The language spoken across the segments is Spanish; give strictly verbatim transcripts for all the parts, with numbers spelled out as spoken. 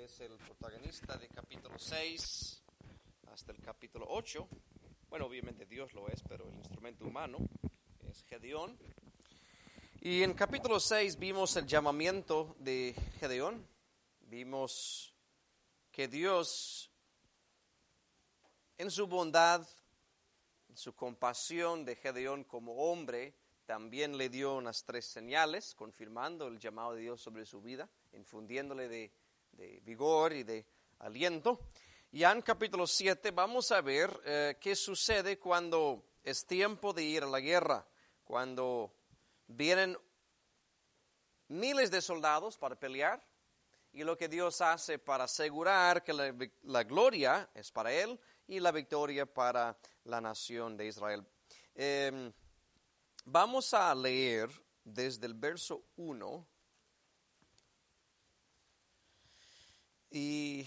es el protagonista de capítulo seis hasta el capítulo ocho. Bueno, obviamente Dios lo es, pero el instrumento humano es Gedeón. Y en capítulo seis vimos el llamamiento de Gedeón. Vimos que Dios, en su bondad, en su compasión de Gedeón como hombre, también le dio unas tres señales, confirmando el llamado de Dios sobre su vida, infundiéndole de, de vigor y de aliento. Ya en capítulo siete vamos a ver eh, qué sucede cuando es tiempo de ir a la guerra, cuando vienen miles de soldados para pelear, y lo que Dios hace para asegurar que la, la gloria es para Él y la victoria para la nación de Israel. Eh, vamos a leer desde el verso uno y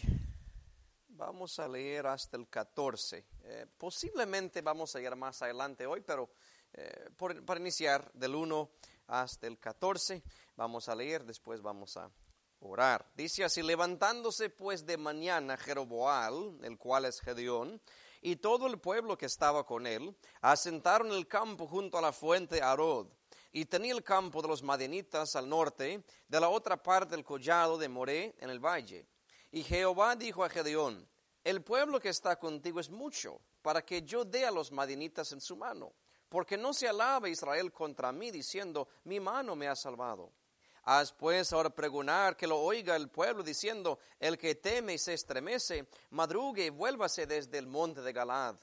vamos a leer hasta el catorce. Eh, posiblemente vamos a ir más adelante hoy, pero eh, por, para iniciar del uno hasta el catorce, vamos a leer, después vamos a orar. Dice así: levantándose pues de mañana Jeroboam, el cual es Gedeón, y todo el pueblo que estaba con él, asentaron el campo junto a la fuente Arod, y tenía el campo de los madianitas al norte, de la otra parte del collado de Moré en el valle. Y Jehová dijo a Gedeón: el pueblo que está contigo es mucho, para que yo dé a los madianitas en su mano, porque no se alabe Israel contra mí, diciendo: mi mano me ha salvado. Haz pues ahora pregonar que lo oiga el pueblo, diciendo: el que teme y se estremece, madrugue y vuélvase desde el monte de Galaad.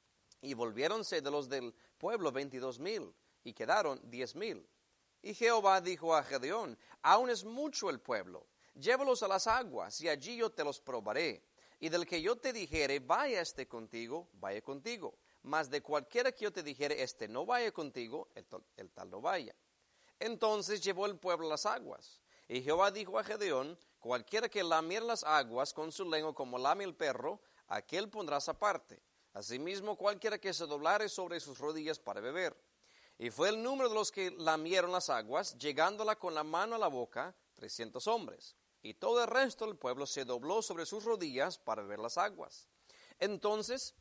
Y volviéronse de los del pueblo veintidós mil, y quedaron diez mil. Y Jehová dijo a Gedeón: aún es mucho el pueblo, llévalos a las aguas, y allí yo te los probaré. Y del que yo te dijere, vaya este contigo, vaya contigo. Mas de cualquiera que yo te dijere, este no vaya contigo, el, el tal no vaya. Entonces llevó el pueblo a las aguas. Y Jehová dijo a Gedeón: cualquiera que lamiere las aguas con su lengua como lame el perro, aquel pondrás aparte. Asimismo, cualquiera que se doblare sobre sus rodillas para beber. Y fue el número de los que lamieron las aguas, llegándola con la mano a la boca, trescientos hombres. Y todo el resto del pueblo se dobló sobre sus rodillas para beber las aguas. Entonces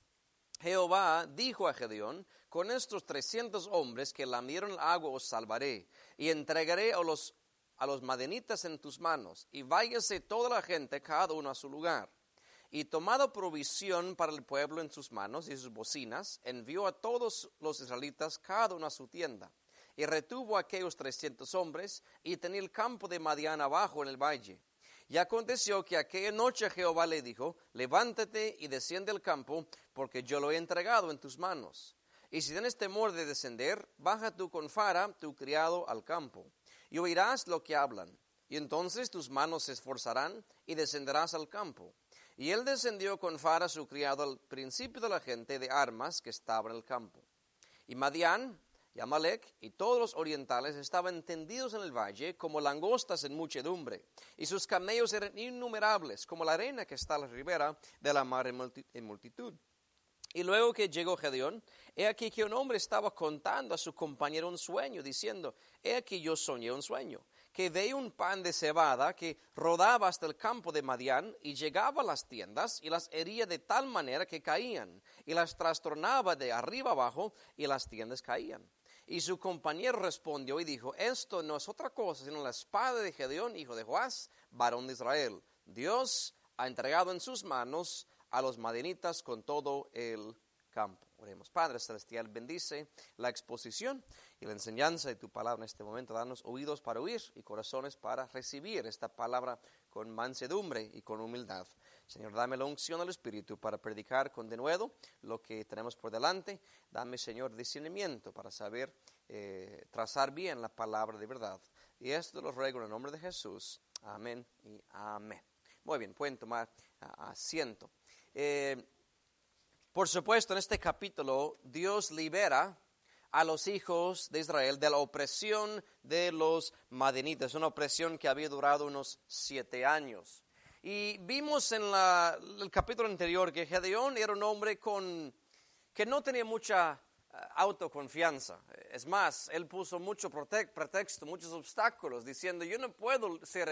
Jehová dijo a Gedeón: con estos trescientos hombres que lamieron el agua os salvaré, y entregaré a los, a los madianitas en tus manos, y váyase toda la gente, cada uno a su lugar. Y tomado provisión para el pueblo en sus manos y sus bocinas, envió a todos los israelitas, cada uno a su tienda. Y retuvo a aquellos trescientos hombres, y tenía el campo de Madián abajo en el valle. Y aconteció que aquella noche Jehová le dijo: levántate y desciende al campo, porque yo lo he entregado en tus manos. Y si tienes temor de descender, baja tú con Fara, tu criado, al campo, y oirás lo que hablan. Y entonces tus manos se esforzarán, y descenderás al campo. Y él descendió con Fara, su criado, al principio de la gente de armas que estaba en el campo. Y Madián y Amalec y todos los orientales estaban tendidos en el valle como langostas en muchedumbre, y sus camellos eran innumerables como la arena que está a la ribera de la mar en multitud. Y luego que llegó Gedeón, he aquí que un hombre estaba contando a su compañero un sueño, diciendo: he aquí yo soñé un sueño, que veía un pan de cebada que rodaba hasta el campo de Madián, y llegaba a las tiendas, y las hería de tal manera que caían, y las trastornaba de arriba abajo, y las tiendas caían. Y su compañero respondió y dijo: esto no es otra cosa sino la espada de Gedeón, hijo de Joás, varón de Israel. Dios ha entregado en sus manos a los madianitas con todo el campo. Oremos. Padre celestial, bendice la exposición y la enseñanza de tu palabra en este momento. Danos oídos para oír y corazones para recibir esta palabra con mansedumbre y con humildad. Señor, dame la unción del Espíritu para predicar con denuedo lo que tenemos por delante. Dame, Señor, discernimiento para saber eh, trazar bien la palabra de verdad. Y esto lo ruego en el nombre de Jesús. Amén y amén. Muy bien, pueden tomar uh, asiento. Eh, por supuesto, en este capítulo, Dios libera a los hijos de Israel de la opresión de los madianitas, una opresión que había durado unos siete años. Y vimos en la, el capítulo anterior que Gedeón era un hombre con, que no tenía mucha uh, autoconfianza. Es más, él puso mucho pretexto, muchos obstáculos, diciendo: yo no puedo ser el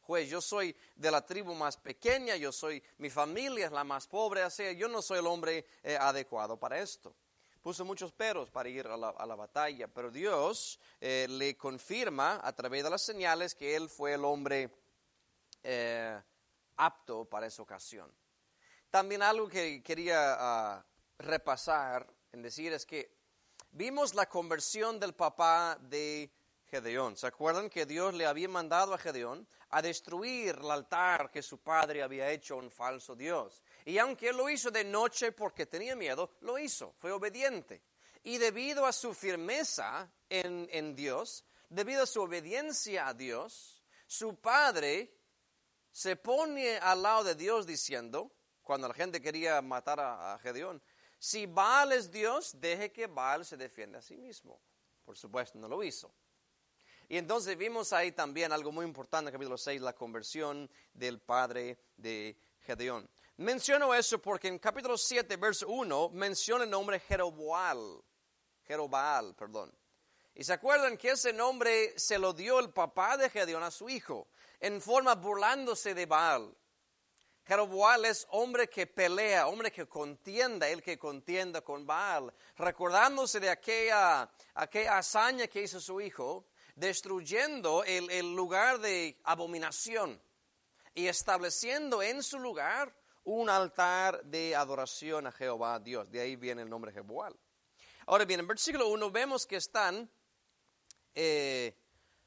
juez. Yo soy de la tribu más pequeña, yo soy, mi familia es la más pobre, así yo no soy el hombre eh, adecuado para esto. Puso muchos peros para ir a la, a la batalla, pero Dios eh, le confirma a través de las señales que él fue el hombre eh, apto para esa ocasión. También algo que quería uh, repasar en decir es que vimos la conversión del papá de Gedeón. ¿Se acuerdan que Dios le había mandado a Gedeón a destruir el altar que su padre había hecho a un falso Dios? Y aunque él lo hizo de noche porque tenía miedo, lo hizo, fue obediente. Y debido a su firmeza en, en Dios, debido a su obediencia a Dios, su padre se pone al lado de Dios diciendo, cuando la gente quería matar a, a Gedeón, si Baal es Dios, deje que Baal se defienda a sí mismo. Por supuesto, no lo hizo. Y entonces vimos ahí también algo muy importante, capítulo seis, la conversión del padre de Gedeón. Menciono eso porque en capítulo siete, verso uno, menciona el nombre Jeroboal, Jerobal, perdón. Y se acuerdan que ese nombre se lo dio el papá de Gedeón a su hijo, en forma burlándose de Baal. Jeroboal es hombre que pelea, hombre que contienda, el que contienda con Baal, recordándose de aquella, aquella hazaña que hizo su hijo, destruyendo el, el lugar de abominación y estableciendo en su lugar un altar de adoración a Jehová Dios. De ahí viene el nombre Jeroboal. Ahora bien, en versículo uno vemos que están, eh,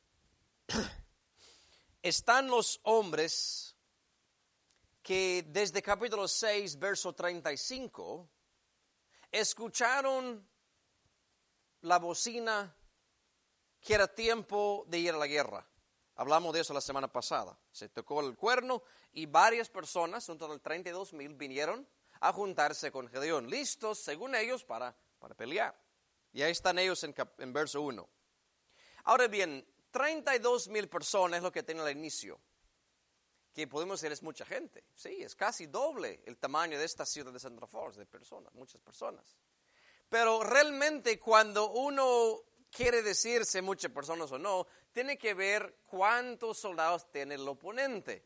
están los hombres que desde capítulo seis, verso treinta y cinco, escucharon la bocina que era tiempo de ir a la guerra. Hablamos de eso la semana pasada. Se tocó el cuerno y varias personas, un total de treinta y dos mil, vinieron a juntarse con Gedeón, listos, según ellos, para, para pelear. Y ahí están ellos en, cap, en verso uno. Ahora bien, treinta y dos mil personas es lo que tienen al inicio. Que podemos decir es mucha gente. Sí, es casi doble el tamaño de esta ciudad de Central Falls, de personas, muchas personas. Pero realmente cuando uno quiere decirse muchas personas o no, tiene que ver cuántos soldados tiene el oponente.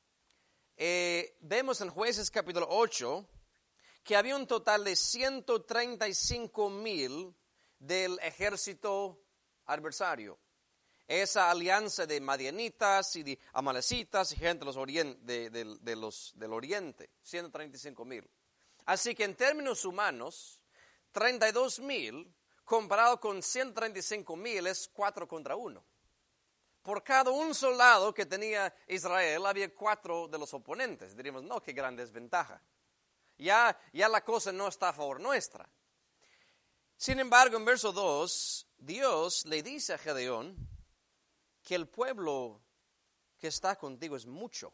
Eh, vemos en Jueces capítulo ocho que había un total de ciento treinta y cinco mil del ejército adversario. Esa alianza de madianitas y de amalecitas y gente de los orien, de, de, de los, del oriente, ciento treinta y cinco mil. Así que en términos humanos, treinta y dos mil comparado con ciento treinta y cinco mil es cuatro contra uno. Por cada un soldado que tenía Israel había cuatro de los oponentes. Diríamos, no, qué gran desventaja. Ya, ya la cosa no está a favor nuestra. Sin embargo, en verso dos, Dios le dice a Gedeón que el pueblo que está contigo es mucho.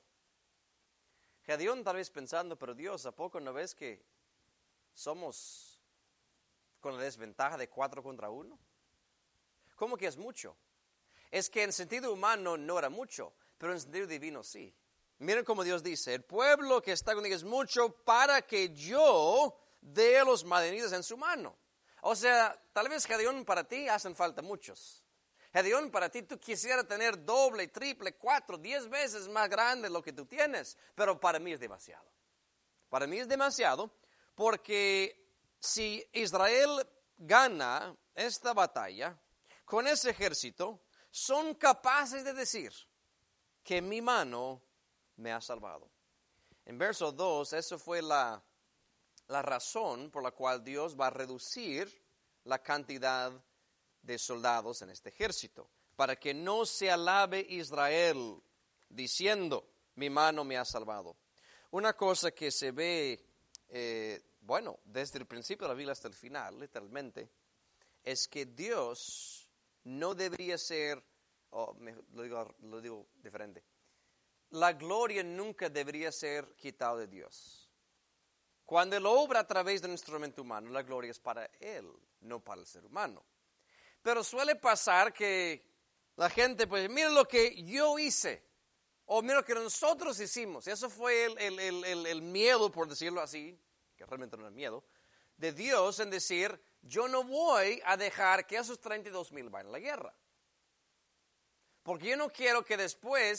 Gedeón tal vez pensando, pero Dios, ¿a poco no ves que somos con la desventaja de cuatro contra uno? ¿Cómo que es mucho? Es que en sentido humano no era mucho, pero en sentido divino sí. Miren cómo Dios dice, el pueblo que está contigo es mucho para que yo dé a los madianitas en su mano. O sea, tal vez Gedeón para ti hacen falta muchos. Gedeón, para ti tú quisieras tener doble, triple, cuatro, diez veces más grande lo que tú tienes, pero para mí es demasiado. Para mí es demasiado porque si Israel gana esta batalla con ese ejército, son capaces de decir que mi mano me ha salvado. En verso dos, eso fue la, la razón por la cual Dios va a reducir la cantidad de soldados en este ejército, para que no se alabe Israel diciendo, mi mano me ha salvado. Una cosa que se ve, eh, bueno, desde el principio de la Biblia hasta el final, literalmente, es que Dios no debería ser, oh, me, lo, digo, lo digo diferente, la gloria nunca debería ser quitada de Dios. Cuando Él obra a través de un instrumento humano, la gloria es para Él, no para el ser humano. Pero suele pasar que la gente, pues, mira lo que yo hice, o mira lo que nosotros hicimos. Eso fue el, el, el, el, el miedo, por decirlo así, que realmente no es miedo, de Dios en decir, yo no voy a dejar que esos treinta y dos mil vayan a la guerra. Porque yo no quiero que después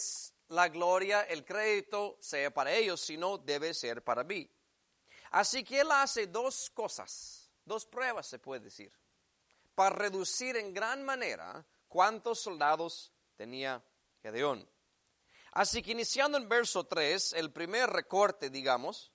la gloria, el crédito sea para ellos, sino debe ser para mí. Así que él hace dos cosas, dos pruebas se puede decir, para reducir en gran manera cuántos soldados tenía Gedeón. Así que iniciando en verso tres, el primer recorte, digamos,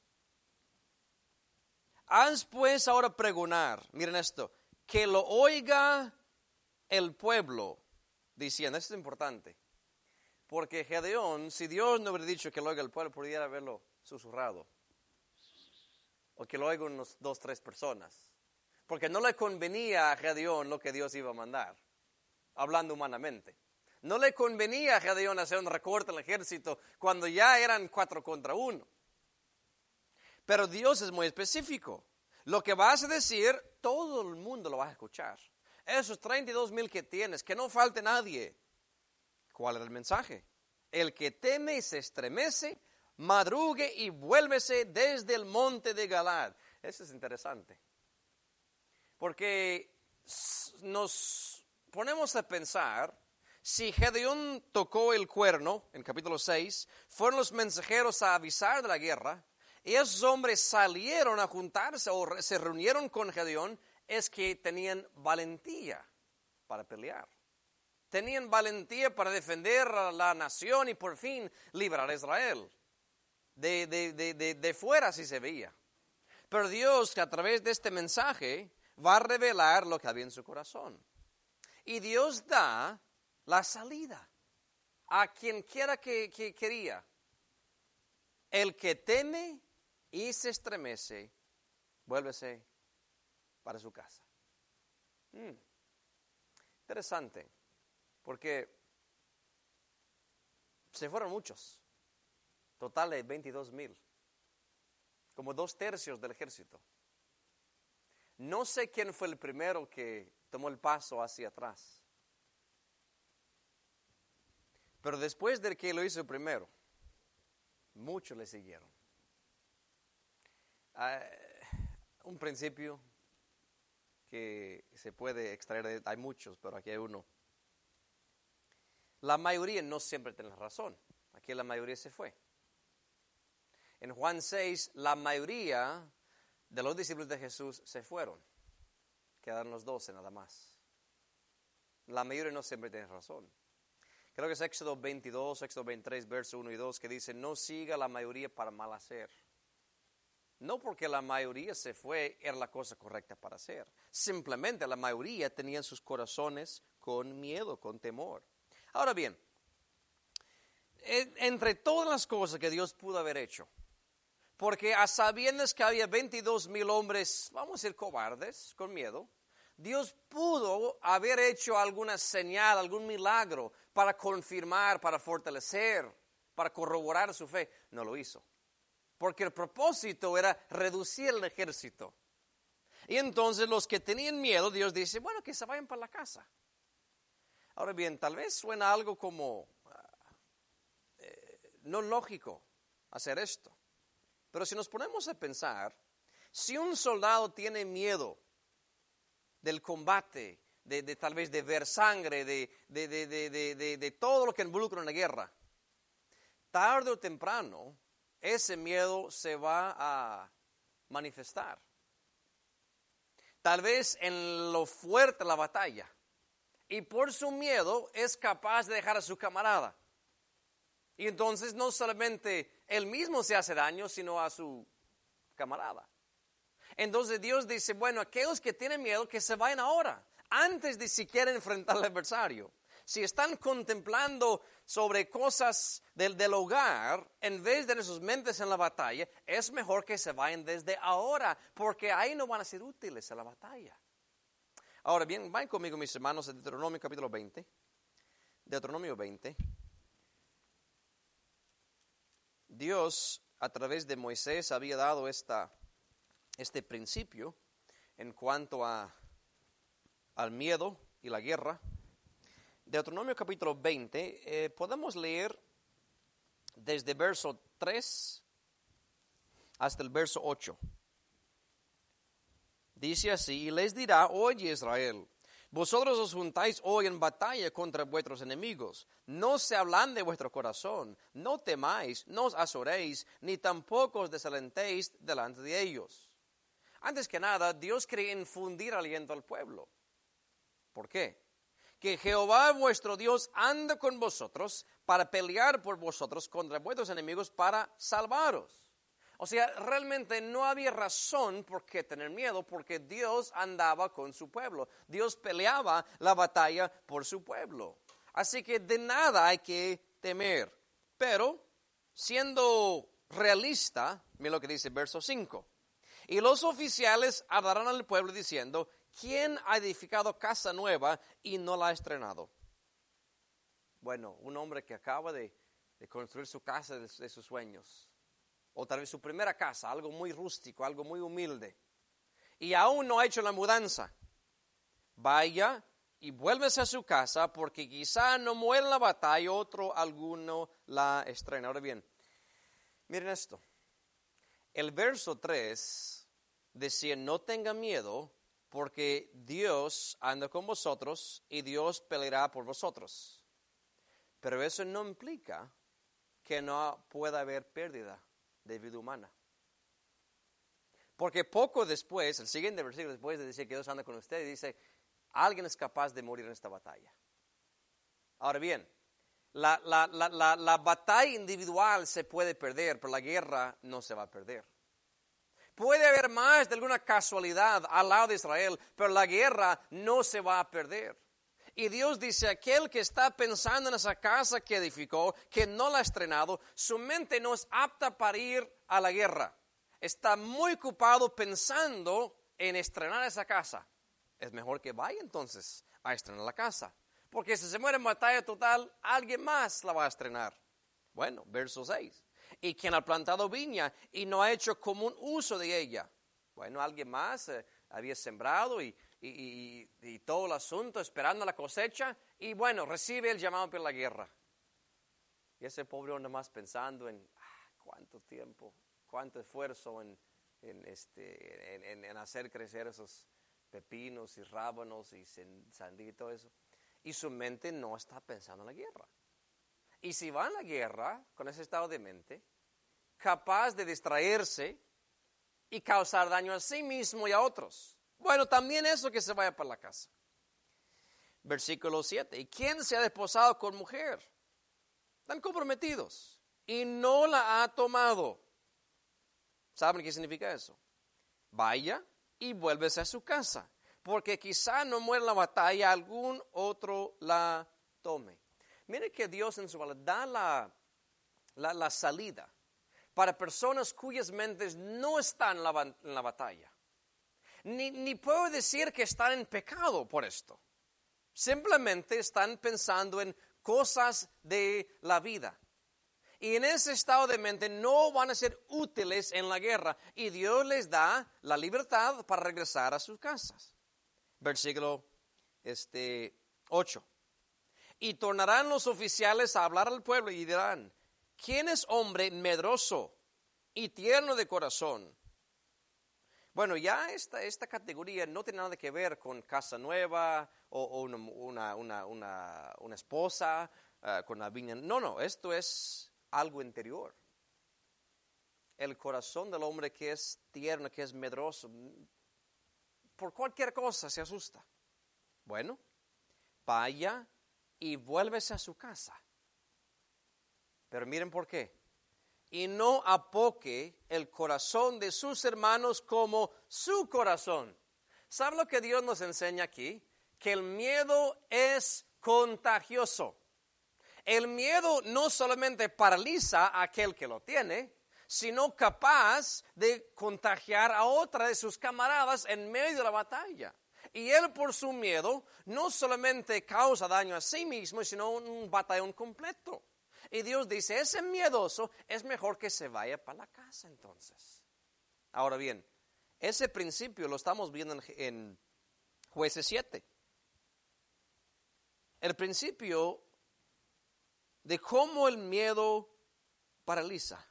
haz pues ahora pregonar, miren esto, que lo oiga el pueblo, diciendo, esto es importante, porque Gedeón, si Dios no hubiera dicho que lo oiga el pueblo, pudiera haberlo susurrado, o que lo oiga unos dos, tres personas, porque no le convenía a Gedeón lo que Dios iba a mandar, hablando humanamente. No le convenía a Gedeón hacer un recorte al ejército cuando ya eran cuatro contra uno. Pero Dios es muy específico. Lo que vas a decir, todo el mundo lo va a escuchar. Esos treinta y dos mil que tienes, que no falte nadie. ¿Cuál era el mensaje? El que teme y se estremece, madrugue y vuélvese desde el monte de Galaad. Eso es interesante. Porque nos ponemos a pensar, si Gedeón tocó el cuerno, en capítulo seis, fueron los mensajeros a avisar de la guerra, y esos hombres salieron a juntarse o se reunieron con Gedeón, es que tenían valentía para pelear. Tenían valentía para defender a la nación y por fin librar a Israel. De, de, de, de, de fuera sí se veía. Pero Dios, que a través de este mensaje, va a revelar lo que había en su corazón. Y Dios da la salida a quien quiera que, que quería. El que teme y se estremece, vuélvese para su casa. Hmm. Interesante, porque se fueron muchos, total de veintidós mil, como dos tercios del ejército. No sé quién fue el primero que tomó el paso hacia atrás. Pero después de que lo hizo primero, muchos le siguieron. Uh, un principio que se puede extraer, de, hay muchos, pero aquí hay uno. La mayoría no siempre tiene razón. Aquí la mayoría se fue. En Juan seis, la mayoría de los discípulos de Jesús se fueron. Quedaron los doce nada más. La mayoría no siempre tiene razón. Creo que es Éxodo veintidós, Éxodo veintitrés, verso uno y dos, que dice, no siga la mayoría para mal hacer. No porque la mayoría se fue, era la cosa correcta para hacer. Simplemente la mayoría tenían sus corazones con miedo, con temor. Ahora bien, entre todas las cosas que Dios pudo haber hecho, porque a sabiendas que había veintidós mil hombres, vamos a decir cobardes, con miedo, Dios pudo haber hecho alguna señal, algún milagro para confirmar, para fortalecer, para corroborar su fe. No lo hizo. Porque el propósito era reducir el ejército. Y entonces los que tenían miedo, Dios dice, bueno, que se vayan para la casa. Ahora bien, tal vez suena algo como uh, eh, no lógico hacer esto. Pero si nos ponemos a pensar, si un soldado tiene miedo del combate, de, de tal vez de ver sangre, de, de, de, de, de, de, de todo lo que involucra una guerra, tarde o temprano, ese miedo se va a manifestar. Tal vez en lo fuerte de la batalla. Y por su miedo es capaz de dejar a su camarada. Y entonces no solamente él mismo se hace daño, sino a su camarada. Entonces Dios dice, bueno, aquellos que tienen miedo, que se vayan ahora, antes de siquiera enfrentar al adversario. Si están contemplando sobre cosas del, del hogar, en vez de sus mentes en la batalla, es mejor que se vayan desde ahora, porque ahí no van a ser útiles en la batalla. Ahora bien, vayan conmigo, mis hermanos, a Deuteronomio capítulo veinte. Deuteronomio veinte. Dios, a través de Moisés, había dado esta, este principio en cuanto a, al miedo y la guerra. Deuteronomio capítulo veinte, eh, podemos leer desde verso tres hasta el verso ocho. Dice así, y les dirá, oye Israel, Vosotros os juntáis hoy en batalla contra vuestros enemigos. No se hablan de vuestro corazón. No temáis, no os azoréis, ni tampoco os desalentéis delante de ellos. Antes que nada, Dios quería infundir aliento al pueblo. ¿Por qué? Que Jehová vuestro Dios anda con vosotros para pelear por vosotros contra vuestros enemigos para salvaros. O sea, realmente no había razón por qué tener miedo, porque Dios andaba con su pueblo. Dios peleaba la batalla por su pueblo. Así que de nada hay que temer. Pero, siendo realista, mira lo que dice verso cinco. Y los oficiales hablarán al pueblo diciendo, ¿quién ha edificado casa nueva y no la ha estrenado? Bueno, un hombre que acaba de, de construir su casa de, de sus sueños. O tal vez su primera casa, algo muy rústico, algo muy humilde. Y aún no ha hecho la mudanza. Vaya y vuélvese a su casa porque quizá no muera en la batalla, otro alguno la estrena. Ahora bien, miren esto. El verso tres decía, no tengan miedo porque Dios anda con vosotros y Dios peleará por vosotros. Pero eso no implica que no pueda haber pérdida de vida humana. Porque poco después, el siguiente versículo después de decir que Dios anda con ustedes, dice, alguien es capaz de morir en esta batalla. Ahora bien, la, la, la, la, la batalla individual se puede perder, pero la guerra no se va a perder. Puede haber más de alguna casualidad al lado de Israel, pero la guerra no se va a perder. Y Dios dice, aquel que está pensando en esa casa que edificó, que no la ha estrenado, su mente no es apta para ir a la guerra. Está muy ocupado pensando en estrenar esa casa. Es mejor que vaya entonces a estrenar la casa. Porque si se muere en batalla total, alguien más la va a estrenar. Bueno, verso seis. Y quien ha plantado viña y no ha hecho común uso de ella. Bueno, alguien más eh, había sembrado y... Y, y, y todo el asunto, esperando la cosecha, y bueno, recibe el llamado para la guerra. Y ese pobre hombre más pensando en ah, cuánto tiempo, cuánto esfuerzo en, en, este, en, en, en hacer crecer esos pepinos y rábanos y sandía y todo eso. Y su mente no está pensando en la guerra. Y si va a la guerra con ese estado de mente, capaz de distraerse y causar daño a sí mismo y a otros. Bueno, también eso que se vaya para la casa. Versículo siete. ¿Y quién se ha desposado con mujer? Están comprometidos y no la ha tomado. ¿Saben qué significa eso? Vaya y vuélvese a su casa, porque quizá no muera en la batalla, algún otro la tome. Mire que Dios en su palabra da la, la, la salida para personas cuyas mentes no están en la, en la batalla. Ni, ni puedo decir que están en pecado por esto. Simplemente están pensando en cosas de la vida. Y en ese estado de mente no van a ser útiles en la guerra. Y Dios les da la libertad para regresar a sus casas. Versículo este, ocho. Y tornarán los oficiales a hablar al pueblo y dirán, ¿quién es hombre medroso y tierno de corazón? Bueno, ya esta, esta categoría no tiene nada que ver con casa nueva o, o una, una, una, una, una esposa uh, con la viña. No, no, esto es algo interior. El corazón del hombre que es tierno, que es medroso, por cualquier cosa se asusta. Bueno, vaya y vuélvese a su casa. Pero miren por qué. Y no apoque el corazón de sus hermanos como su corazón. ¿Sabe lo que Dios nos enseña aquí? Que el miedo es contagioso. El miedo no solamente paraliza a aquel que lo tiene, sino capaz de contagiar a otra de sus camaradas en medio de la batalla. Y él por su miedo no solamente causa daño a sí mismo, sino un batallón completo. Y Dios dice, ese miedoso es mejor que se vaya para la casa entonces. Ahora bien, ese principio lo estamos viendo en, en Jueces siete. El principio de cómo el miedo paraliza.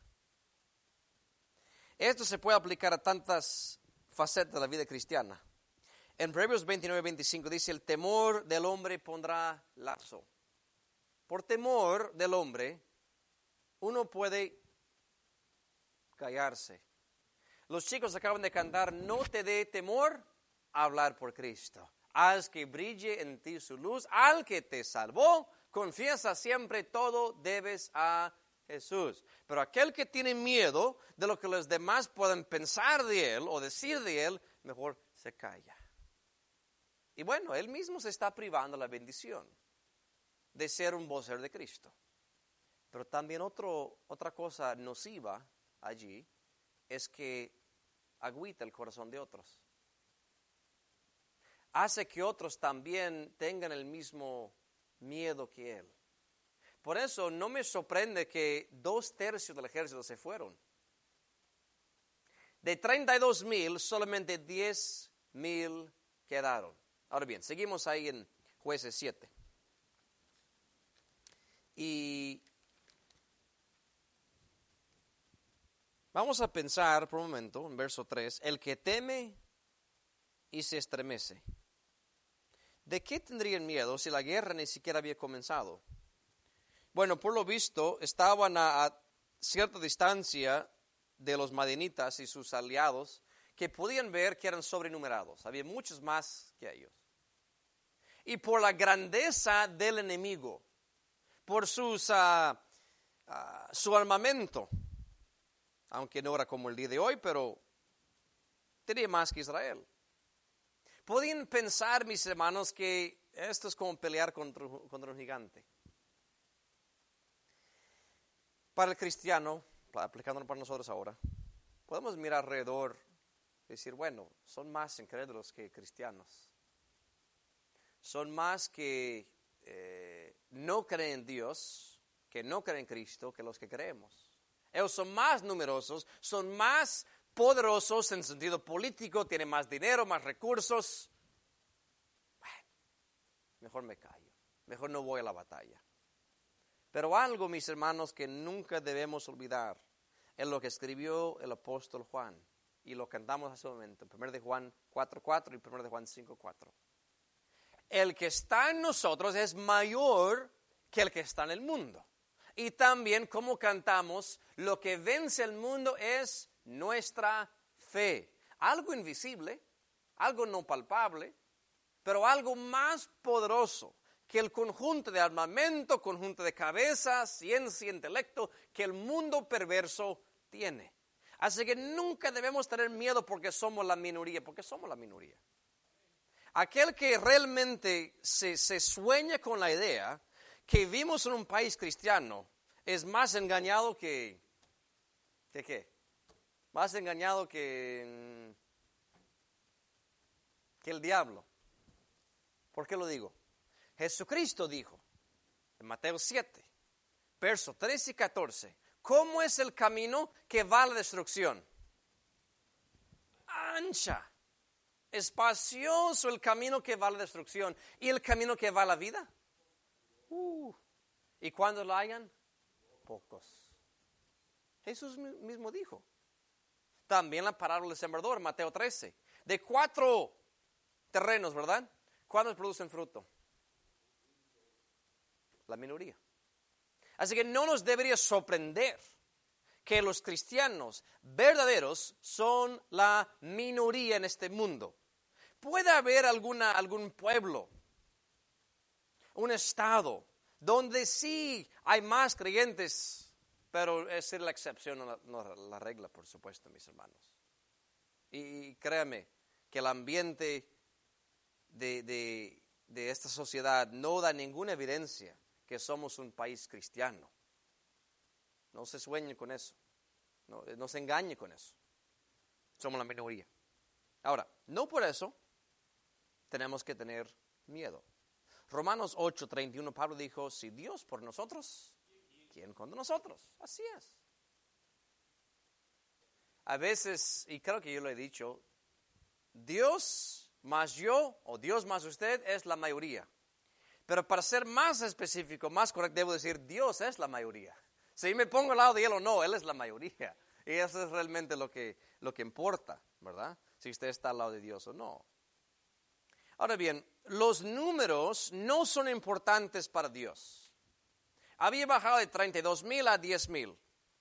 Esto se puede aplicar a tantas facetas de la vida cristiana. En Proverbios veintinueve, veinticinco dice, el temor del hombre pondrá lazo. Por temor del hombre, uno puede callarse. Los chicos acaban de cantar, no te dé temor hablar por Cristo. Haz que brille en ti su luz. Al que te salvó, confiesa siempre todo debes a Jesús. Pero aquel que tiene miedo de lo que los demás pueden pensar de él o decir de él, mejor se calla. Y bueno, él mismo se está privando la bendición de ser un vocero de Cristo. Pero también otro, otra cosa nociva allí es que agüita el corazón de otros. Hace que otros también tengan el mismo miedo que él. Por eso no me sorprende que dos tercios del ejército se fueron. De treinta y dos mil, solamente diez mil quedaron. Ahora bien, seguimos ahí en Jueces siete. Y vamos a pensar por un momento, en verso tres, el que teme y se estremece. ¿De qué tendrían miedo si la guerra ni siquiera había comenzado? Bueno, por lo visto, estaban a, a cierta distancia de los madianitas y sus aliados, que podían ver que eran sobrenumerados. Había muchos más que ellos. Y por la grandeza del enemigo, por sus, uh, uh, su armamento, aunque no era como el día de hoy, pero tenía más que Israel. Podían pensar, mis hermanos, que esto es como pelear contra, contra un gigante. Para el cristiano, aplicándolo para nosotros ahora, podemos mirar alrededor y decir, bueno, son más incrédulos que cristianos. Son más que eh, no creen en Dios, que no creen en Cristo, que los que creemos. Ellos son más numerosos, son más poderosos en sentido político, tienen más dinero, más recursos. Bueno, mejor me callo, mejor no voy a la batalla. Pero algo, mis hermanos, que nunca debemos olvidar es lo que escribió el apóstol Juan. Y lo cantamos hace un momento, primero de Juan cuatro cuatro y primero de Juan cinco cuatro. El que está en nosotros es mayor que el que está en el mundo. Y también, como cantamos, lo que vence el mundo es nuestra fe. Algo invisible, algo no palpable, pero algo más poderoso que el conjunto de armamento, conjunto de cabeza, ciencia, intelecto, que el mundo perverso tiene. Así que nunca debemos tener miedo porque somos la minoría, porque somos la minoría. Aquel que realmente se, se sueña con la idea que vivimos en un país cristiano es más engañado que, ¿que qué? Más engañado que, que el diablo. ¿Por qué lo digo? Jesucristo dijo en Mateo siete, versos trece y catorce, ¿cómo es el camino que va a la destrucción? Ancha, espacioso el camino que va a la destrucción. ¿Y el camino que va a la vida? Uh, ¿Y cuándo lo hayan? Pocos. Jesús mismo dijo. También la parábola del sembrador, Mateo trece. De cuatro terrenos, ¿verdad? ¿Cuántos producen fruto? La minoría. Así que no nos debería sorprender que los cristianos verdaderos son la minoría en este mundo. Puede haber alguna, algún pueblo, un estado, donde sí hay más creyentes, pero es la excepción, no la, no la regla, por supuesto, mis hermanos. Y créame que el ambiente de, de, de esta sociedad no da ninguna evidencia que somos un país cristiano. No se sueñe con eso. No, no se engañe con eso. Somos la minoría. Ahora, no por eso tenemos que tener miedo. Romanos ocho, treinta y uno, Pablo dijo, si Dios por nosotros, ¿quién contra nosotros? Así es. A veces, y creo que yo lo he dicho, Dios más yo o Dios más usted es la mayoría. Pero para ser más específico, más correcto, debo decir, Dios es la mayoría. Si me pongo al lado de Él o no, Él es la mayoría. Y eso es realmente lo que, lo que importa, ¿verdad? Si usted está al lado de Dios o no. Ahora bien, los números no son importantes para Dios. Había bajado de treinta y dos mil a diez mil.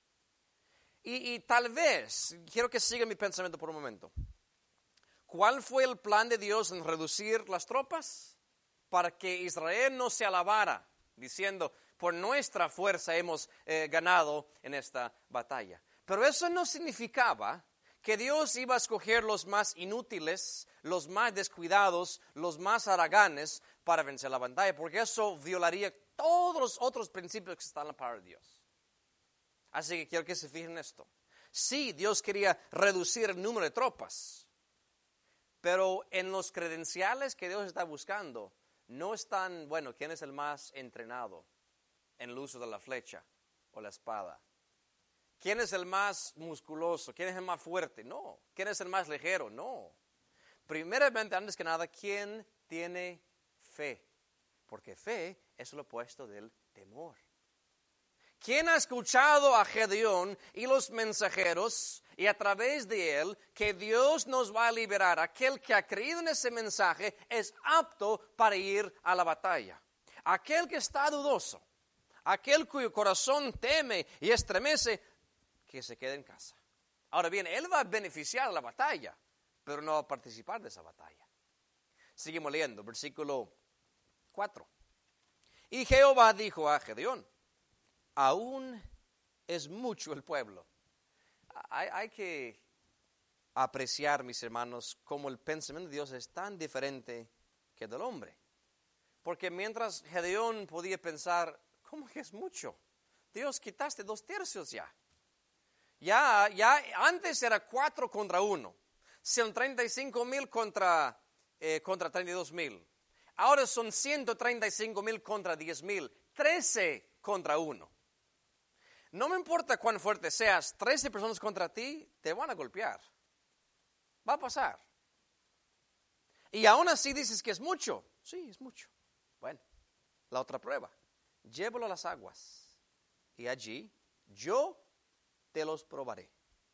Y, y tal vez, quiero que siga mi pensamiento por un momento. ¿Cuál fue el plan de Dios en reducir las tropas? Para que Israel no se alabara, diciendo, por nuestra fuerza hemos eh, ganado en esta batalla. Pero eso no significaba que Dios iba a escoger los más inútiles, los más descuidados, los más haraganes para vencer la batalla, porque eso violaría todos los otros principios que están en la palabra de Dios. Así que quiero que se fijen en esto. Sí, Dios quería reducir el número de tropas, pero en los credenciales que Dios está buscando, no están, bueno, ¿quién es el más entrenado en el uso de la flecha o la espada? ¿Quién es el más musculoso? ¿Quién es el más fuerte? No. ¿Quién es el más ligero? No. Primeramente, antes que nada, ¿quién tiene fe? Porque fe es lo opuesto del temor. ¿Quién ha escuchado a Gedeón y los mensajeros y a través de él que Dios nos va a liberar? Aquel que ha creído en ese mensaje es apto para ir a la batalla. Aquel que está dudoso, aquel cuyo corazón teme y estremece, que se quede en casa. Ahora bien, él va a beneficiar de la batalla, pero no va a participar de esa batalla. Seguimos leyendo, versículo cuatro. Y Jehová dijo a Gedeón, aún es mucho el pueblo. Hay, hay que apreciar, mis hermanos, cómo el pensamiento de Dios es tan diferente que del hombre. Porque mientras Gedeón podía pensar, ¿cómo que es mucho? Dios, quitaste dos tercios ya. Ya, ya antes era cuatro contra uno. Son treinta y cinco mil contra, eh, contra treinta y dos mil. Ahora son ciento treinta y cinco mil contra diez mil. trece contra uno. No me importa cuán fuerte seas, trece personas contra ti te van a golpear. Va a pasar. Y aún así dices que es mucho. Sí, es mucho. Bueno, la otra prueba. Llévalo a las aguas. Y allí yo te los probaré.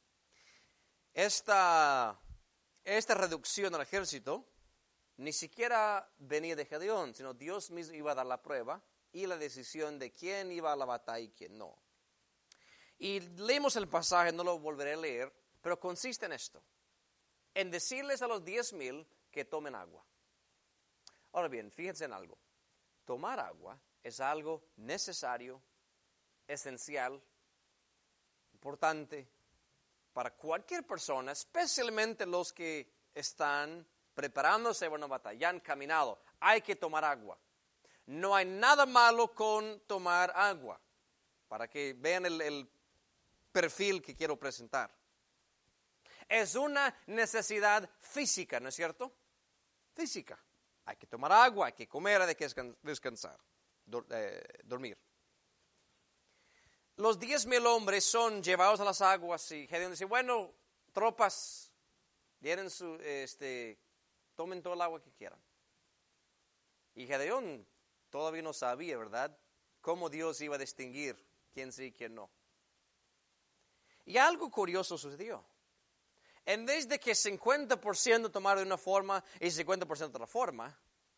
Esta, esta reducción del ejército ni siquiera venía de Gedeón, sino Dios mismo iba a dar la prueba y la decisión de quién iba a la batalla y quién no. Y leemos el pasaje, no lo volveré a leer, pero consiste en esto, en decirles a los diez mil que tomen agua. Ahora bien, fíjense en algo. Tomar agua es algo necesario, esencial, importante para cualquier persona, especialmente los que están preparándose para una batalla, ya han caminado. Hay que tomar agua. No hay nada malo con tomar agua, para que vean el, el perfil que quiero presentar. Es una necesidad física, ¿no es cierto? Física. Hay que tomar agua, hay que comer, hay que descansar, dormir. Los diez mil hombres son llevados a las aguas y Gedeón dice, bueno, tropas, vienen su, este, tomen todo el agua que quieran. Y Gedeón todavía no sabía, ¿verdad?, cómo Dios iba a distinguir quién sí y quién no. Y algo curioso sucedió. En vez de que cincuenta por ciento tomaron de una forma y cincuenta por ciento de otra forma,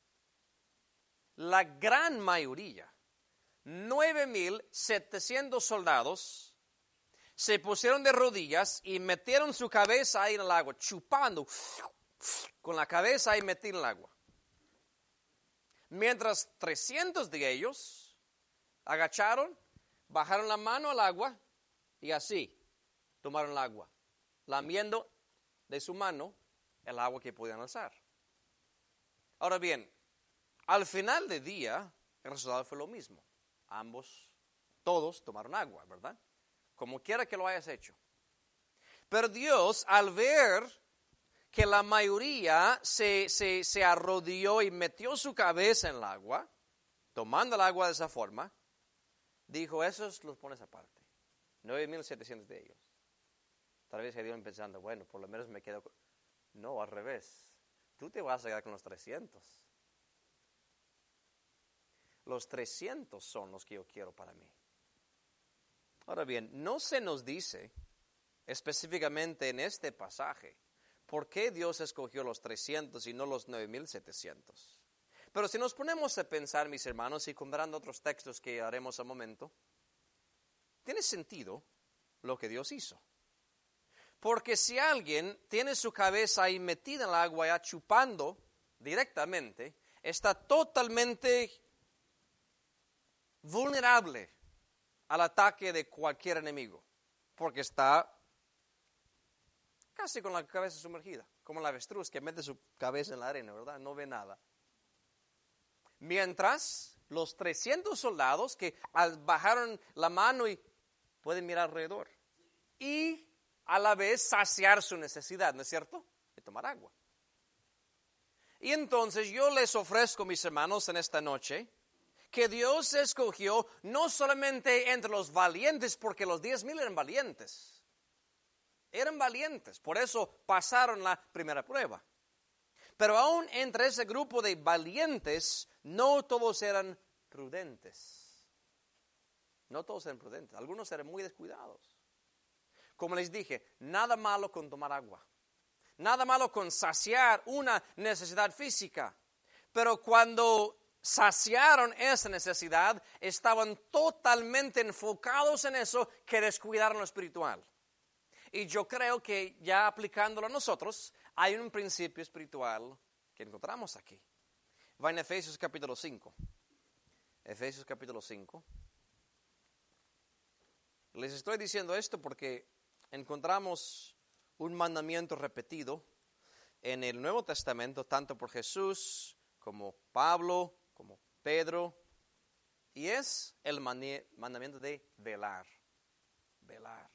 la gran mayoría, nueve mil setecientos soldados, se pusieron de rodillas y metieron su cabeza ahí en el agua, chupando con la cabeza ahí metida en el agua. Mientras trescientos de ellos agacharon, bajaron la mano al agua y así tomaron el agua, lamiendo de su mano el agua que podían alzar. Ahora bien, al final del día, el resultado fue lo mismo. Ambos, todos tomaron agua, ¿verdad? Como quiera que lo hayas hecho. Pero Dios, al ver que la mayoría se, se, se arrodilló y metió su cabeza en el agua, tomando el agua de esa forma, dijo, esos los pones aparte. nueve mil setecientos de ellos. Tal vez Gedeón pensando, bueno, por lo menos me quedo con... No, al revés. Tú te vas a quedar con los trescientos. Los trescientos son los que yo quiero para mí. Ahora bien, no se nos dice específicamente en este pasaje ¿por qué Dios escogió los trescientos y no los nueve mil setecientos? Pero si nos ponemos a pensar, mis hermanos, y comparando otros textos que haremos al momento, tiene sentido lo que Dios hizo. Porque si alguien tiene su cabeza ahí metida en el agua, ya chupando directamente, está totalmente vulnerable al ataque de cualquier enemigo, porque está casi con la cabeza sumergida, como el avestruz que mete su cabeza en la arena, ¿verdad? No ve nada. Mientras los trescientos soldados que bajaron la mano y pueden mirar alrededor y a la vez saciar su necesidad, ¿no es cierto? De tomar agua. Y entonces yo les ofrezco, mis hermanos, en esta noche, que Dios escogió no solamente entre los valientes, porque los diez mil eran valientes. Eran valientes, por eso pasaron la primera prueba. Pero aún entre ese grupo de valientes, no todos eran prudentes. No todos eran prudentes, algunos eran muy descuidados. Como les dije, nada malo con tomar agua. Nada malo con saciar una necesidad física. Pero cuando saciaron esa necesidad, estaban totalmente enfocados en eso que descuidaron lo espiritual. Y yo creo que ya aplicándolo a nosotros, hay un principio espiritual que encontramos aquí. Va en Efesios capítulo cinco. Efesios capítulo cinco. Les estoy diciendo esto porque encontramos un mandamiento repetido en el Nuevo Testamento, tanto por Jesús como Pablo, como Pedro, y es el mandamiento de velar. Velar.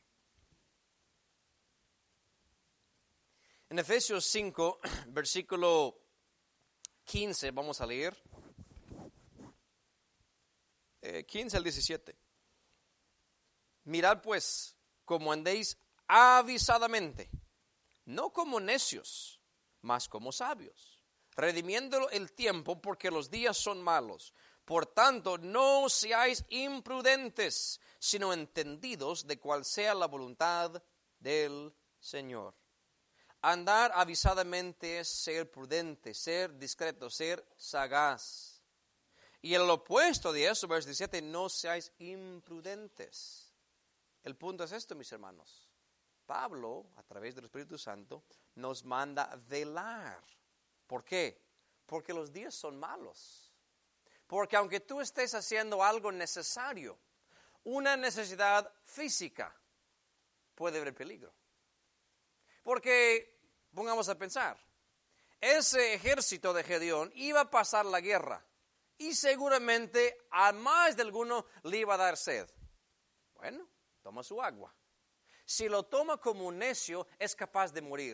En Efesios cinco, versículo quince, vamos a leer. Eh, quince al diecisiete. Mirad pues, como andéis avisadamente, no como necios, mas como sabios, redimiendo el tiempo, porque los días son malos. Por tanto, no seáis imprudentes, sino entendidos de cuál sea la voluntad del Señor. Andar avisadamente es ser prudente, ser discreto, ser sagaz. Y el opuesto de eso, verso diecisiete, no seáis imprudentes. El punto es esto, mis hermanos. Pablo, a través del Espíritu Santo, nos manda velar. ¿Por qué? Porque los días son malos. Porque aunque tú estés haciendo algo necesario, una necesidad física puede haber peligro. Porque, pongamos a pensar, ese ejército de Gedeón iba a pasar la guerra y seguramente a más de alguno le iba a dar sed. Bueno, toma su agua. Si lo toma como un necio, es capaz de morir.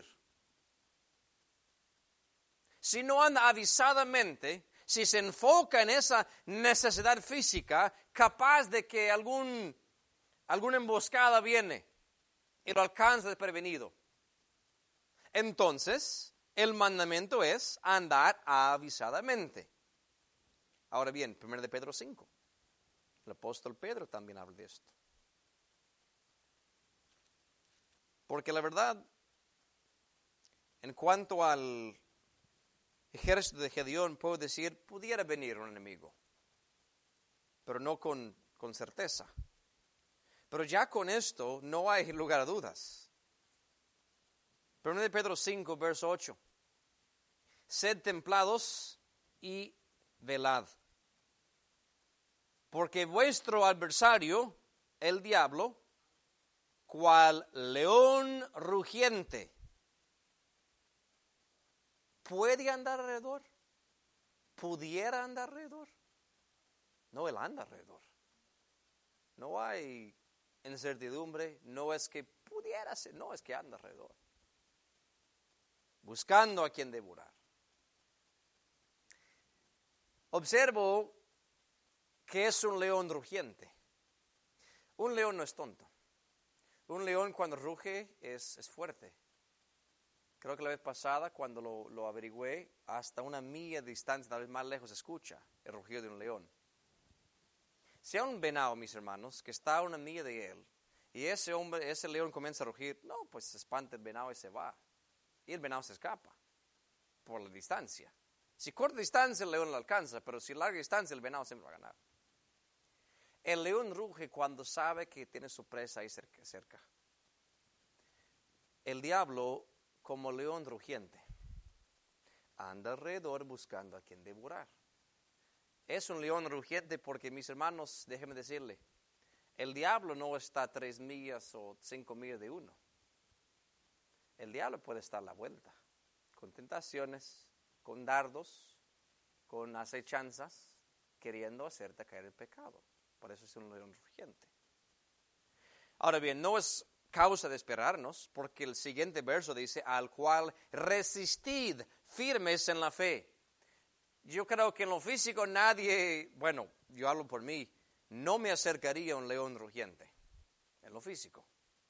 Si no anda avisadamente, si se enfoca en esa necesidad física, capaz de que algún, alguna emboscada viene y lo alcanza desprevenido. Entonces, el mandamiento es andar avisadamente. Ahora bien, primero de Pedro cinco. El apóstol Pedro también habla de esto. Porque la verdad, en cuanto al ejército de Gedeón, puedo decir, pudiera venir un enemigo, pero no con, con certeza. Pero ya con esto no hay lugar a dudas. primero de Pedro cinco, verso ocho. Sed templados y velad, porque vuestro adversario, el diablo, cual león rugiente, ¿puede andar alrededor? ¿Pudiera andar alrededor? No, él anda alrededor. No hay incertidumbre, no es que pudiera ser, no, es que anda alrededor. Buscando a quien devorar. Observo que es un león rugiente. Un león no es tonto. Un león cuando ruge es, es fuerte. Creo que la vez pasada, cuando lo, lo averigüé, hasta una milla de distancia, tal vez más lejos, se escucha el rugido de un león. Si hay un venado, mis hermanos, que está a una milla de él, y ese hombre, ese león comienza a rugir, no, pues se espanta el venado y se va. y el venado se escapa por la distancia. Si corta distancia, el león lo alcanza, pero si larga distancia, el venado siempre va a ganar. El león ruge cuando sabe que tiene su presa ahí cerca. cerca. El diablo, como león rugiente, anda alrededor buscando a quien devorar. Es un león rugiente porque, mis hermanos, déjenme decirle, el diablo no está a tres millas o cinco millas de uno. El diablo puede estar a la vuelta, con tentaciones, con dardos, con acechanzas, queriendo hacerte caer el pecado. Por eso es un león rugiente. Ahora bien, no es causa de esperarnos, porque el siguiente verso dice, al cual resistid firmes en la fe. Yo creo que en lo físico nadie, bueno, yo hablo por mí, no me acercaría a un león rugiente, en lo físico.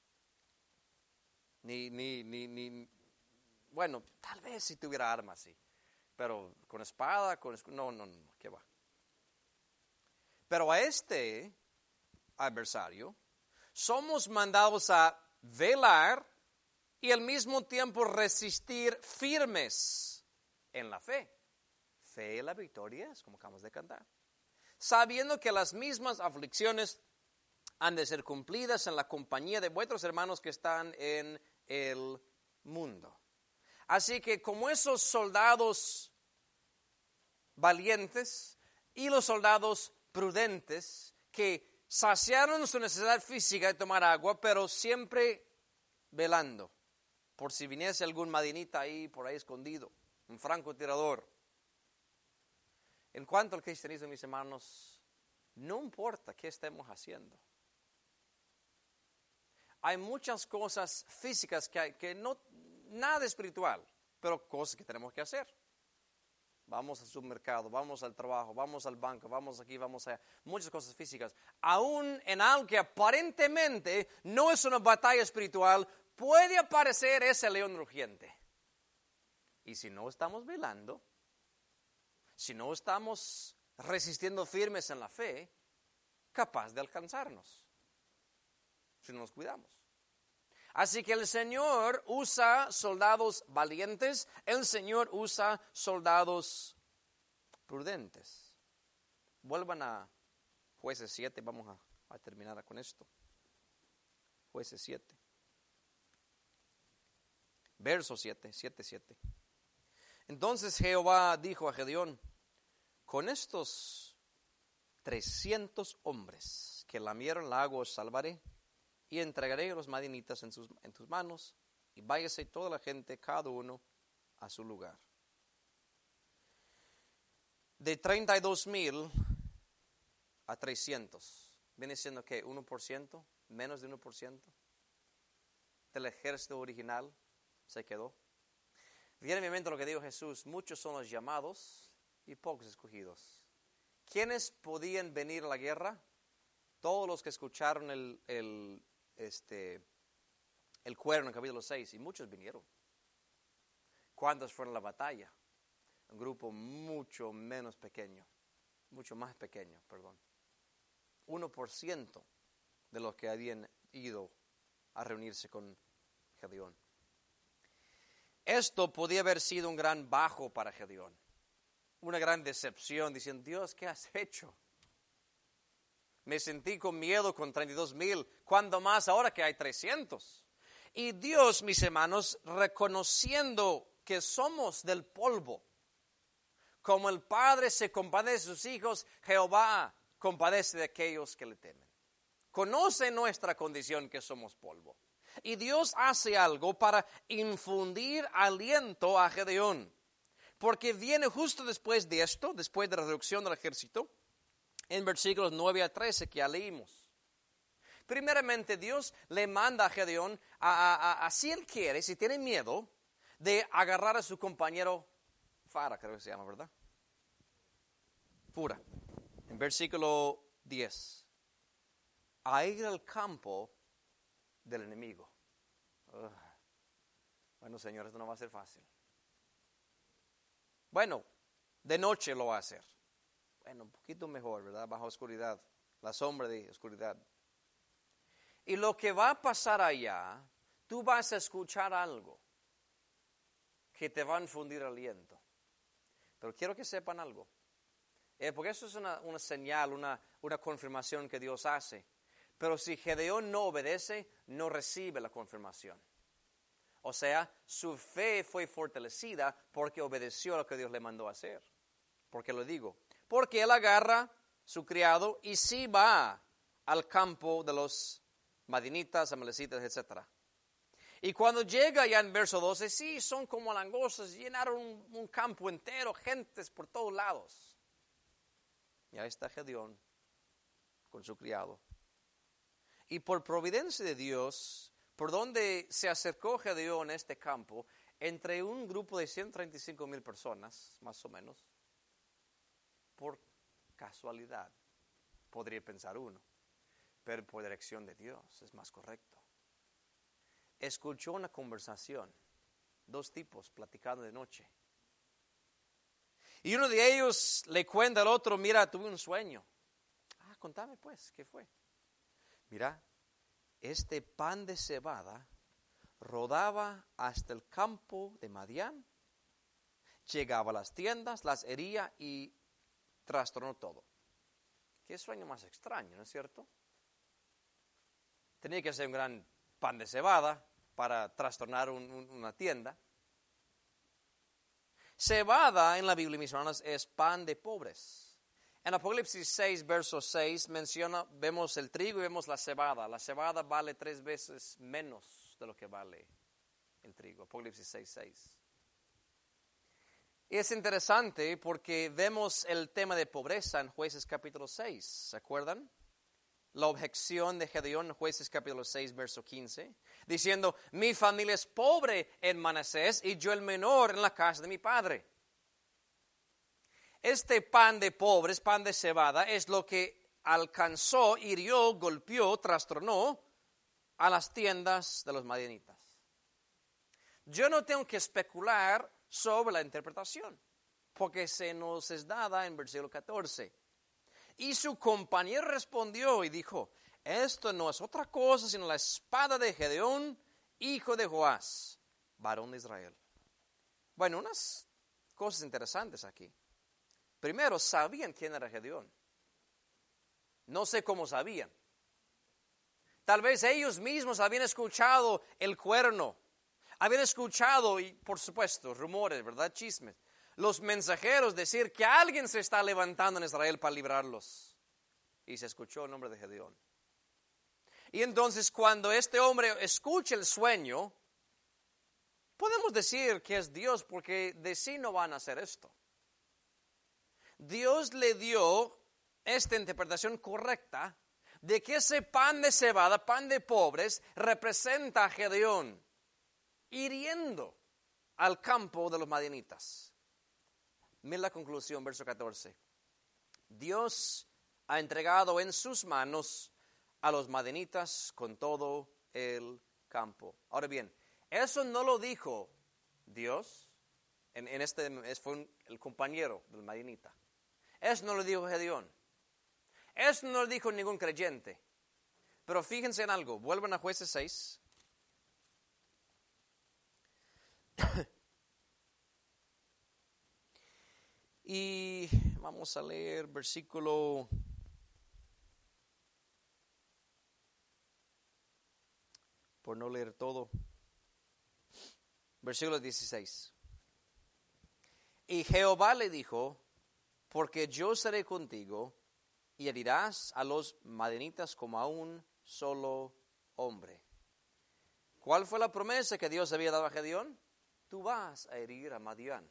Ni, ni, ni, ni, bueno, tal vez si tuviera armas, sí, pero con espada, con escudo, no, no, no, ¿qué va? Pero a este adversario somos mandados a velar y al mismo tiempo resistir firmes en la fe. Fe y la victoria es como acabamos de cantar. Sabiendo que las mismas aflicciones han de ser cumplidas en la compañía de vuestros hermanos que están en el mundo. Así que como esos soldados valientes y los soldados prudentes que saciaron su necesidad física de tomar agua, pero siempre velando, por si viniese algún madinita ahí, por ahí escondido, un francotirador. En cuanto al cristianismo, mis hermanos, no importa qué estemos haciendo. Hay muchas cosas físicas que hay, que no, nada espiritual, pero cosas que tenemos que hacer. Vamos al supermercado, vamos al trabajo, vamos al banco, vamos aquí, vamos allá. Muchas cosas físicas. Aún en algo que aparentemente no es una batalla espiritual, puede aparecer ese león rugiente. Y si no estamos velando, si no estamos resistiendo firmes en la fe, capaz de alcanzarnos, si no nos cuidamos. Así que el Señor usa soldados valientes, el Señor usa soldados prudentes. Vuelvan a Jueces siete, vamos a, a terminar con esto. Jueces siete. Verso siete, siete, siete. Entonces Jehová dijo a Gedeón, con estos trescientos hombres que lamieron el agua os salvaré, y entregaré a los madianitas en, sus, en tus manos, y váyase toda la gente, cada uno a su lugar. De treinta y dos mil a trescientos, viene siendo ¿qué? uno por ciento, menos de uno por ciento del ejército original se quedó. Viene a mi mente lo que dijo Jesús, muchos son los llamados y pocos escogidos. ¿Quiénes podían venir a la guerra? Todos los que escucharon el, el, este, el cuerno en el capítulo seis, y muchos vinieron. ¿Cuántos fueron a la batalla? Un grupo mucho menos pequeño, mucho más pequeño, perdón. uno por ciento de los que habían ido a reunirse con Gedeón. Esto podía haber sido un gran bajo para Gedeón, una gran decepción, diciendo, Dios, ¿qué has hecho? Me sentí con miedo con treinta y dos mil, ¿cuándo más ahora que hay trescientos? Y Dios, mis hermanos, reconociendo que somos del polvo, como el Padre se compadece de sus hijos, Jehová compadece de aquellos que le temen. Conoce nuestra condición que somos polvo. Y Dios hace algo para infundir aliento a Gedeón. Porque viene justo después de esto, después de la reducción del ejército, en versículos nueve a trece que ya leímos. Primeramente Dios le manda a Gedeón, a, a, a, a, si él quiere, si tiene miedo, de agarrar a su compañero Fara, creo que se llama, ¿verdad? Fura. En versículo diez. A ir al campo del enemigo. Uh, bueno, Señor, esto no va a ser fácil. Bueno, de noche lo va a hacer. Bueno, un poquito mejor, ¿verdad? Bajo oscuridad, la sombra de oscuridad. Y lo que va a pasar allá, tú vas a escuchar algo. que te van a fundir el aliento. Pero quiero que sepan algo. Eh, porque eso es una, una señal, una, una confirmación que Dios hace. Pero si Gedeón no obedece, no recibe la confirmación. O sea, su fe fue fortalecida porque obedeció a lo que Dios le mandó a hacer. ¿Por qué lo digo? Porque él agarra su criado y sí va al campo de los madianitas, amalecitas, etcétera. Y cuando llega ya en verso doce, sí, son como langostas, llenaron un, un campo entero, gentes por todos lados. Y ahí está Gedeón con su criado. Y por providencia de Dios, por donde se acercó Gedeón a este campo, entre un grupo de ciento treinta y cinco mil personas, más o menos, por casualidad, podría pensar uno, pero por dirección de Dios es más correcto. Escuchó una conversación, dos tipos platicando de noche. Y uno de ellos le cuenta al otro, mira, tuve un sueño. Ah, contame pues, ¿qué fue? Mira, este pan de cebada rodaba hasta el campo de Madián, llegaba a las tiendas, las hería y trastornó todo. Qué sueño más extraño, ¿no es cierto? Tenía que ser un gran pan de cebada para trastornar un, un, una tienda. Cebada en la Biblia, mis hermanos, es pan de pobres. En Apocalipsis seis, verso seis, menciona, vemos el trigo y vemos la cebada. La cebada vale tres veces menos de lo que vale el trigo. Apocalipsis seis, seis. Y es interesante porque vemos el tema de pobreza en Jueces capítulo seis. ¿Se acuerdan? La objeción de Gedeón en Jueces capítulo seis, verso quince, diciendo, mi familia es pobre en Manasés y yo el menor en la casa de mi padre. Este pan de pobres, pan de cebada, es lo que alcanzó, hirió, golpeó, trastornó a las tiendas de los madianitas. Yo no tengo que especular sobre la interpretación, porque se nos es dada en versículo catorce. Y su compañero respondió y dijo, esto no es otra cosa sino la espada de Gedeón, hijo de Joás, varón de Israel. Bueno, unas cosas interesantes aquí. Primero, sabían quién era Gedeón. No sé cómo sabían. Tal vez ellos mismos habían escuchado el cuerno. Habían escuchado, y por supuesto, rumores, ¿verdad? Chismes. Los mensajeros decir que alguien se está levantando en Israel para librarlos. Y se escuchó el nombre de Gedeón. Y entonces cuando este hombre escucha el sueño, podemos decir que es Dios porque de sí no van a hacer esto. Dios le dio esta interpretación correcta de que ese pan de cebada, pan de pobres, representa a Gedeón hiriendo al campo de los madianitas. Mira la conclusión, verso catorce. Dios ha entregado en sus manos a los madianitas con todo el campo. Ahora bien, eso no lo dijo Dios, en, en este fue un, el compañero del madianita. Eso no lo dijo Gedeón. Eso no lo dijo ningún creyente. Pero fíjense en algo, vuelvan a Jueces seis. Y vamos a leer versículo por no leer todo. Versículo dieciséis. Y Jehová le dijo, porque yo seré contigo y herirás a los madianitas como a un solo hombre. ¿Cuál fue la promesa que Dios había dado a Gedeón? Tú vas a herir a Madián.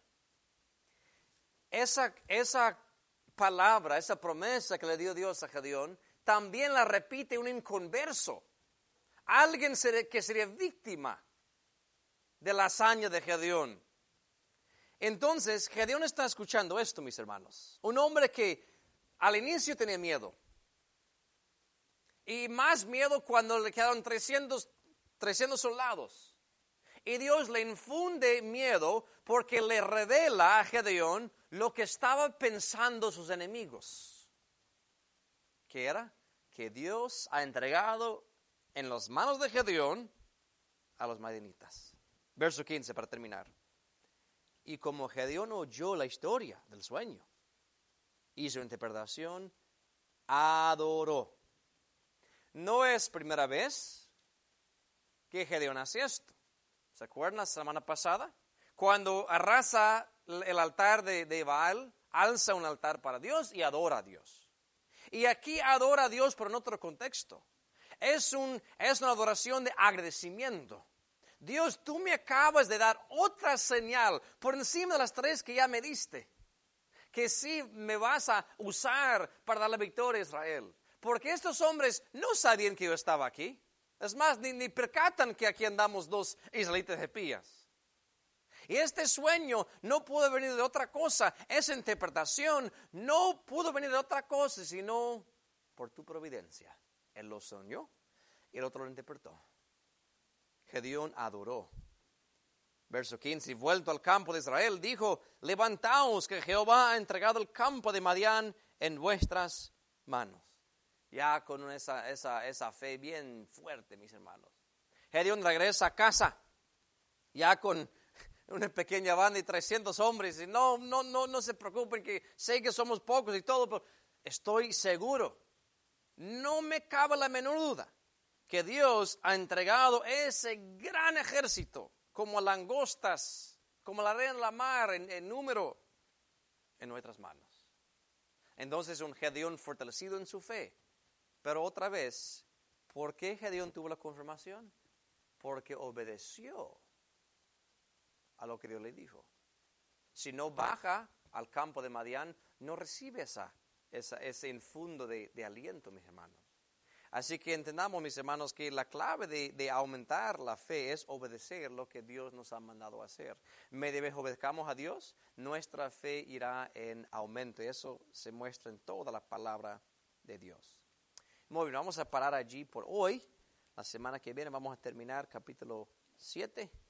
Esa, esa palabra, esa promesa que le dio Dios a Gedeón, también la repite un inconverso. Alguien que sería víctima de la hazaña de Gedeón. Entonces, Gedeón está escuchando esto, mis hermanos. Un hombre que al inicio tenía miedo. Y más miedo cuando le quedaron trescientos, trescientos soldados. Y Dios le infunde miedo porque le revela a Gedeón lo que estaban pensando sus enemigos. ¿Qué era? Que Dios ha entregado en las manos de Gedeón a los madianitas. Verso quince para terminar. Y como Gedeón oyó la historia del sueño y su interpretación, adoró. No es primera vez que Gedeón hace esto. ¿Se acuerdan la semana pasada? Cuando arrasa el altar de, de Baal, alza un altar para Dios y adora a Dios. Y aquí adora a Dios, pero en otro contexto. Es, un, es una adoración de agradecimiento. Dios, tú me acabas de dar otra señal por encima de las tres que ya me diste. Que sí me vas a usar para dar la victoria a Israel. Porque estos hombres no sabían que yo estaba aquí. Es más, ni, ni percatan que aquí andamos dos israelitas de pías. Y este sueño no pudo venir de otra cosa. Esa interpretación no pudo venir de otra cosa, sino por tu providencia. Él lo soñó y el otro lo interpretó. Gedeón adoró. Verso quince, y vuelto al campo de Israel, dijo, levantaos que Jehová ha entregado el campo de Madián en vuestras manos. Ya con esa, esa, esa fe bien fuerte, mis hermanos. Gedeón regresa a casa, ya con una pequeña banda de trescientos hombres. Y no, no, no, no se preocupen, que sé que somos pocos y todo, pero estoy seguro, no me cabe la menor duda, que Dios ha entregado ese gran ejército, como langostas, como la arena en la mar, en, en número, en nuestras manos. Entonces un Gedeón fortalecido en su fe. Pero otra vez, ¿por qué Gedeón tuvo la confirmación? Porque obedeció a lo que Dios le dijo. Si no baja al campo de Madián, no recibe esa, esa, ese infundo de, de aliento, mis hermanos. Así que entendamos, mis hermanos, que la clave de, de aumentar la fe es obedecer lo que Dios nos ha mandado a hacer. Media vez obedezcamos a Dios, nuestra fe irá en aumento. Y eso se muestra en toda la palabra de Dios. Muy bien, vamos a parar allí por hoy. La semana que viene vamos a terminar capítulo siete.